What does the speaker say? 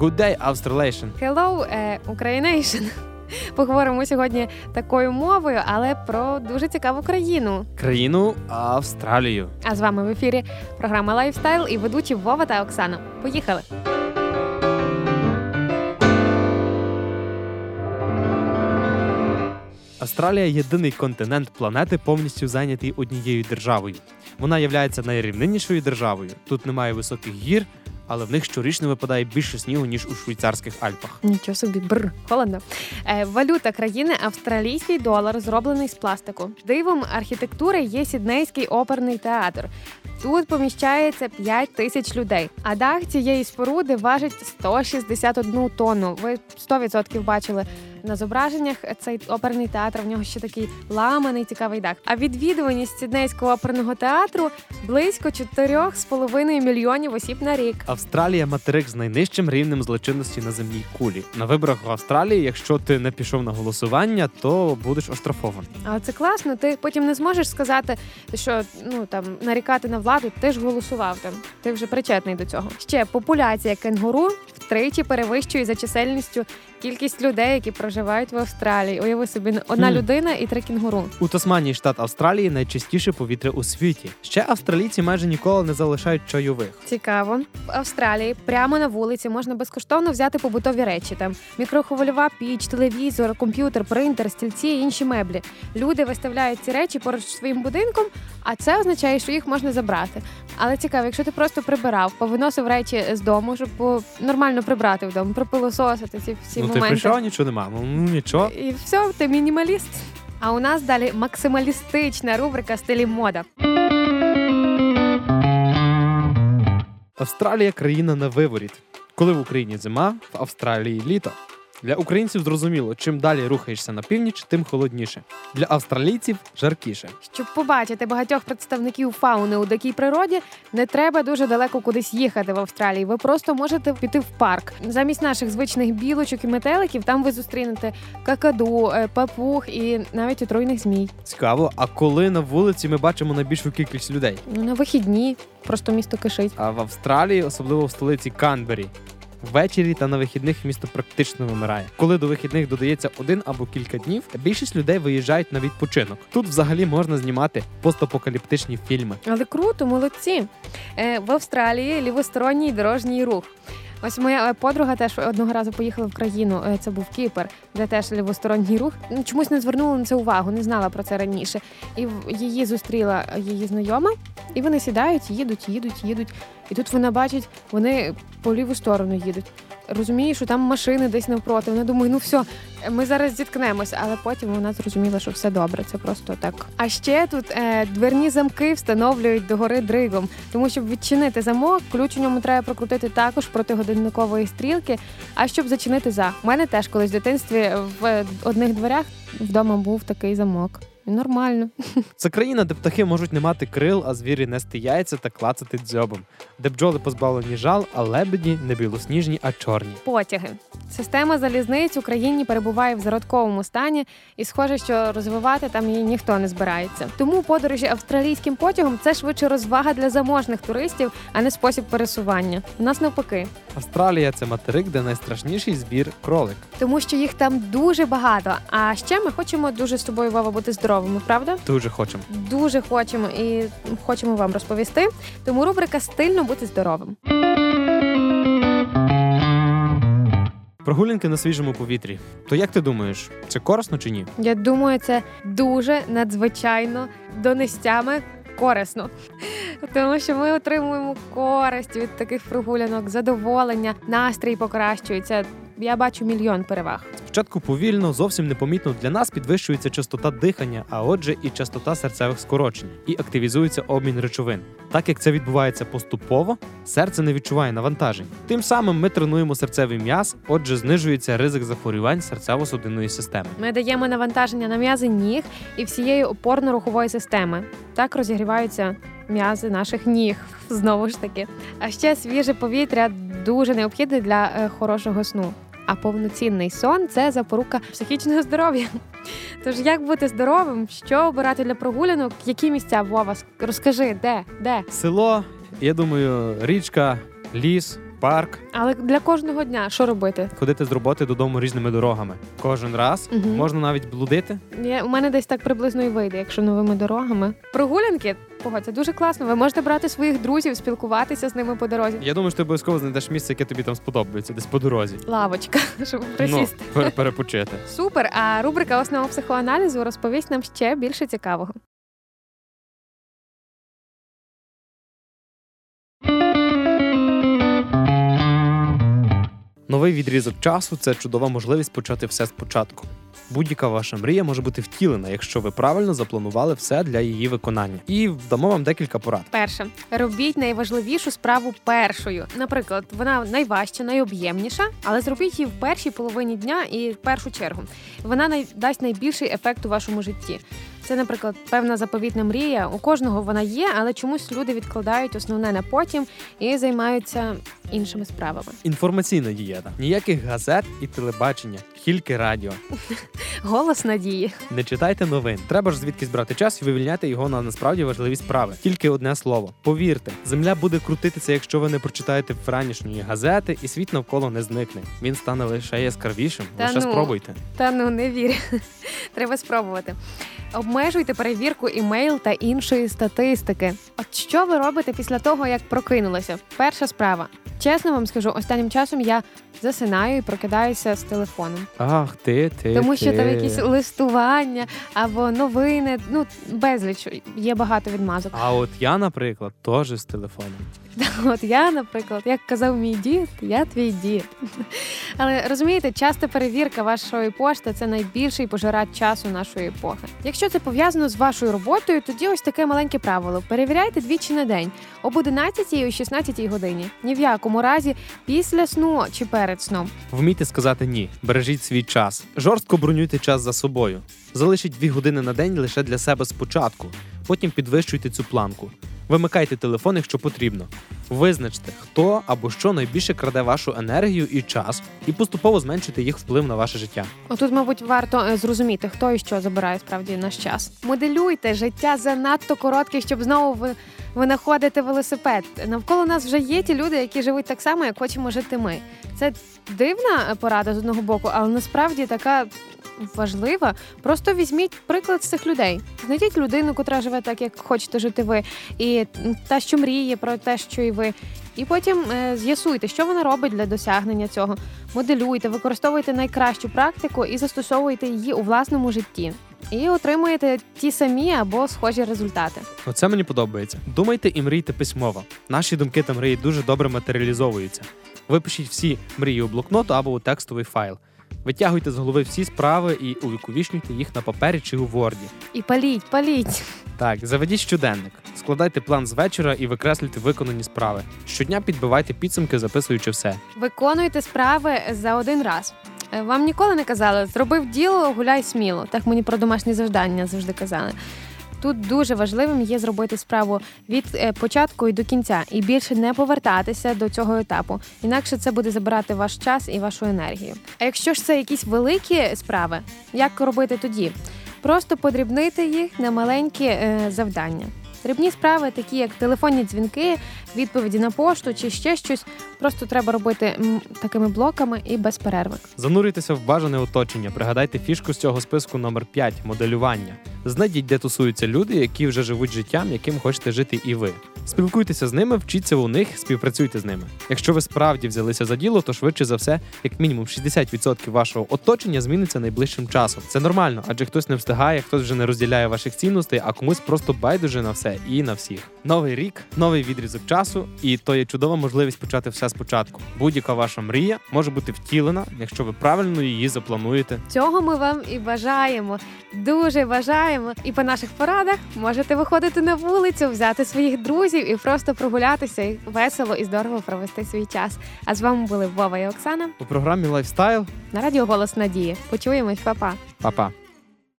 Good day, Australasian. Hello, Ukraination. Поговоримо сьогодні такою мовою, але про дуже цікаву країну. Країну Австралію. А з вами в ефірі програма «Лайфстайл» і ведучі Вова та Оксана. Поїхали! Австралія – єдиний континент планети, повністю зайнятий однією державою. Вона є найрівниннішою державою. Тут немає високих гір, але в них щорічно випадає більше снігу, ніж у швейцарських Альпах. Нічого собі, холодно. Валюта країни – австралійський долар, зроблений з пластику. Дивом архітектури є Сіднейський оперний театр. Тут поміщається 5 тисяч людей. А дах цієї споруди важить 161 тонну. Ви 100% бачили на зображеннях цей оперний театр. В нього ще такий ламаний, цікавий дах. А відвідуваність Сіднейського оперного театру близько 4,5 мільйонів осіб на рік. Австралія – материк з найнижчим рівнем злочинності на земній кулі. На виборах в Австралії, якщо ти не пішов на голосування, то будеш оштрафований. А це класно. Ти потім не зможеш сказати, що нарікати на владу, ти ж голосував там. Ти вже причетний до цього. Ще популяція кенгуру втричі перевищує за чисельністю кількість людей, які проживають в Австралії. Уяви собі, одна людина і 3 кенгуру. У Тасманії, штат Австралії, найчистіше повітря у світі. Ще австралійці майже ніколи не залишають чайових. Цікаво. В Австралії прямо на вулиці можна безкоштовно взяти побутові речі. Там мікрохвильова піч, телевізор, комп'ютер, принтер, стільці і інші меблі. Люди виставляють ці речі поруч зі своїм будинком, а це означає, що їх можна забрати. Але цікаво, якщо ти просто прибирав, повиносив речі з дому, щоб нормально прибрати вдома, пропилососити ці всі моменти. Ти прийшов, нічого нема, нічого. І все, ти мінімаліст. А у нас далі максималістична рубрика «Стилі мода». Австралія – країна на виворіт. Коли в Україні зима, в Австралії літо. Для українців зрозуміло, чим далі рухаєшся на північ, тим холодніше. Для австралійців – жаркіше. Щоб побачити багатьох представників фауни у дикій природі, не треба дуже далеко кудись їхати в Австралії. Ви просто можете піти в парк. Замість наших звичних білочок і метеликів там ви зустрінете какаду, папуг і навіть отруйних змій. Цікаво, а коли на вулиці ми бачимо найбільшу кількість людей? На вихідні. Просто місто кишить. А в Австралії, особливо в столиці Канбері, ввечері та на вихідних місто практично вимирає. Коли до вихідних додається 1 або кілька днів, більшість людей виїжджають на відпочинок. Тут взагалі можна знімати постапокаліптичні фільми. Але круто, молодці. В Австралії лівосторонній дорожній рух. Ось моя подруга теж одного разу поїхала в країну, це був Кіпр, де теж лівосторонній рух. Чомусь не звернула на це увагу, не знала про це раніше. І її зустріла її знайома, і вони сідають, їдуть. І тут вона бачить, вони по ліву сторону їдуть. Розуміє, що там машини десь навпроти. Вона думає, все, ми зараз зіткнемося. Але потім вона зрозуміла, що все добре, це просто так. А ще тут дверні замки встановлюють догори дригом. Тому, щоб відчинити замок, ключ у ньому треба прокрутити також проти годинникової стрілки. А щоб зачинити У мене теж колись в дитинстві в одних дверях вдома був такий замок. Нормально. Це країна, де птахи можуть не мати крил, а звірі нести яйця та клацати дзьобом. Де бджоли позбавлені жал, а лебеді не білосніжні, а чорні. Потяги. Система залізниць в Україні перебуває в зародковому стані і схоже, що розвивати там її ніхто не збирається. Тому подорожі австралійським потягом – це швидше розвага для заможних туристів, а не спосіб пересування. У нас навпаки. Австралія – це материк, де найстрашніший звір – кролик. Тому що їх там дуже багато. А ще ми хочемо дуже з тобою, Вова, бути здоровими, правда? Дуже хочемо. Дуже хочемо і хочемо вам розповісти. Тому рубрика «Стильно бути здоровим». Прогулянки на свіжому повітрі. То як ти думаєш, це корисно чи ні? Я думаю, це дуже надзвичайно донестями корисно. Тому що ми отримуємо користь від таких прогулянок, задоволення, настрій покращується. Я бачу мільйон переваг. Спочатку повільно, зовсім непомітно для нас підвищується частота дихання, а отже і частота серцевих скорочень. І активізується обмін речовин. Так як це відбувається поступово, серце не відчуває навантажень. Тим самим ми тренуємо серцевий м'яз, отже знижується ризик захворювань серцево-судинної системи. Ми даємо навантаження на м'язи ніг і всієї опорно-рухової системи. Так розігріваються м'язи наших ніг, знову ж таки. А ще свіже повітря дуже необхідне для хорошого сну. А повноцінний сон – це запорука психічного здоров'я. Тож як бути здоровим, що обирати для прогулянок, які місця, Вова, розкажи, де? Село, я думаю, річка, ліс, парк. Але для кожного дня що робити? Ходити з роботи додому різними дорогами. Кожен раз можна навіть блудити. У мене десь так приблизно і вийде, якщо новими дорогами. Прогулянки, це дуже класно. Ви можете брати своїх друзів, спілкуватися з ними по дорозі. Я думаю, що ти обов'язково знайдеш місце, яке тобі там сподобається, десь по дорозі. Лавочка, щоб присісти. Перепочити. Супер, а рубрика «Основа психоаналізу» розповість нам ще більше цікавого. Новий відрізок часу – це чудова можливість почати все спочатку. Будь-яка ваша мрія може бути втілена, якщо ви правильно запланували все для її виконання. І дамо вам декілька порад. Перше. Робіть найважливішу справу першою. Наприклад, вона найважча, найоб'ємніша, але зробіть її в першій половині дня і в першу чергу. Вона дасть найбільший ефект у вашому житті. Це, наприклад, певна заповітна мрія. У кожного вона є, але чомусь люди відкладають основне на потім і займаються іншими справами. Інформаційна дієта. Ніяких газет і телебачення, тільки радіо. Голос надії. Не читайте новин. Треба ж звідкись брати час і вивільняти його на насправді важливі справи. Тільки одне слово. Повірте, земля буде крутитися, якщо ви не прочитаєте вранішньої газети, і світ навколо не зникне. Він стане лише яскравішим. Лише спробуйте. Не вір. Треба спробувати. Обмежуйте перевірку імейл та іншої статистики. От що ви робите після того, як прокинулися? Перша справа. Чесно вам скажу, останнім часом я засинаю і прокидаюся з телефоном. Ах, Тому що там якісь листування або новини, безліч, є багато відмазок. А от я, наприклад, теж з телефоном. От я, наприклад, як казав мій дід, я твій дід. Але розумієте, часта перевірка вашої пошти – це найбільший пожирач часу нашої епохи. Якщо це пов'язано з вашою роботою, тоді ось таке маленьке правило. Перевіряйте двічі на день. Об 11 і о 16 годині. Ні в якому разі після сну чи перед сном. Вмійте сказати «ні». Бережіть свій час. Жорстко бронюйте час за собою. Залишіть 2 години на день лише для себе спочатку. Потім підвищуйте цю планку. Вимикайте телефон, якщо потрібно. Визначте, хто або що найбільше краде вашу енергію і час, і поступово зменшуйте їх вплив на ваше життя. Отут, мабуть, варто зрозуміти, хто і що забирає справді наш час. Моделюйте, життя занадто коротке, щоб знову винаходити велосипед. Навколо нас вже є ті люди, які живуть так само, як хочемо жити ми. Це дивна порада з одного боку, але насправді така важлива. Просто візьміть приклад з цих людей. Знайдіть людину, котра живе так, як хочете жити ви, і та, що мріє про те, що і ви. І потім з'ясуйте, що вона робить для досягнення цього. Моделюйте, використовуйте найкращу практику і застосовуйте її у власному житті. І отримуєте ті самі або схожі результати. Оце мені подобається. Думайте і мрійте письмово. Наші думки та мрії дуже добре матеріалізовуються. Випишіть всі мрії у блокнот або у текстовий файл. Витягуйте з голови всі справи і увіковічнюйте їх на папері чи у Word. І паліть. Так, заведіть щоденник. Складайте план з вечора і викреслюйте виконані справи. Щодня підбивайте підсумки, записуючи все. Виконуйте справи за один раз. Вам ніколи не казали, зробив діло, гуляй сміло. Так мені про домашні завдання завжди казали. Тут дуже важливим є зробити справу від початку і до кінця, і більше не повертатися до цього етапу. Інакше це буде забирати ваш час і вашу енергію. А якщо ж це якісь великі справи, як робити тоді? Просто подрібнити їх на маленькі завдання. Дрібні справи, такі як телефонні дзвінки, відповіді на пошту чи ще щось, просто треба робити такими блоками і без перерви. Занурюйтеся в бажане оточення, пригадайте фішку з цього списку номер 5 – моделювання. Знайдіть, де тусуються люди, які вже живуть життям, яким хочете жити і ви. Спілкуйтеся з ними, вчіться у них, співпрацюйте з ними. Якщо ви справді взялися за діло, то швидше за все, як мінімум 60% вашого оточення зміниться найближчим часом. Це нормально, адже хтось не встигає, хтось вже не розділяє ваших цінностей, а комусь просто байдуже на все і на всіх. Новий рік, новий відрізок часу, і то є чудова можливість почати все спочатку. Будь-яка ваша мрія може бути втілена, якщо ви правильно її заплануєте. Цього ми вам і бажаємо. Дуже бажаємо. І по наших порадах можете виходити на вулицю, взяти своїх друзів і просто прогулятися, і весело і здорово провести свій час. А з вами були Вова і Оксана У програмі «Лайфстайл» на радіо «Голос Надії». Почуємось, па-па. Па-па.